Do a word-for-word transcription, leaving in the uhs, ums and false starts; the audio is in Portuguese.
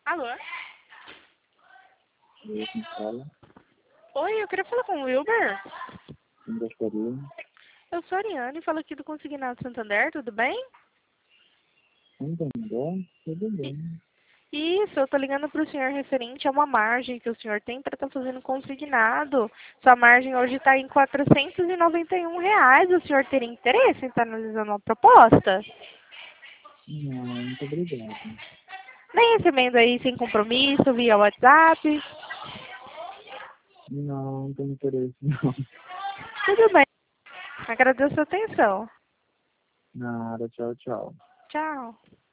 Alô? Oi, quem fala? Oi, eu queria falar com o Wilber. Quem gostaria? Eu sou a Ariane, falo aqui do Consignado Santander, tudo bem? Entendeu? Tudo I- bem. Isso, eu tô ligando para o senhor referente a uma margem que o senhor tem para estar fazendo consignado. Sua margem hoje está em quatrocentos e noventa e um reais. O senhor teria interesse em estar analisando uma proposta? Não, muito obrigado. Nem recebendo aí sem compromisso, via WhatsApp. Não, não tenho interesse, não. Tudo bem. Agradeço a atenção. Nada, tchau, tchau. Tchau.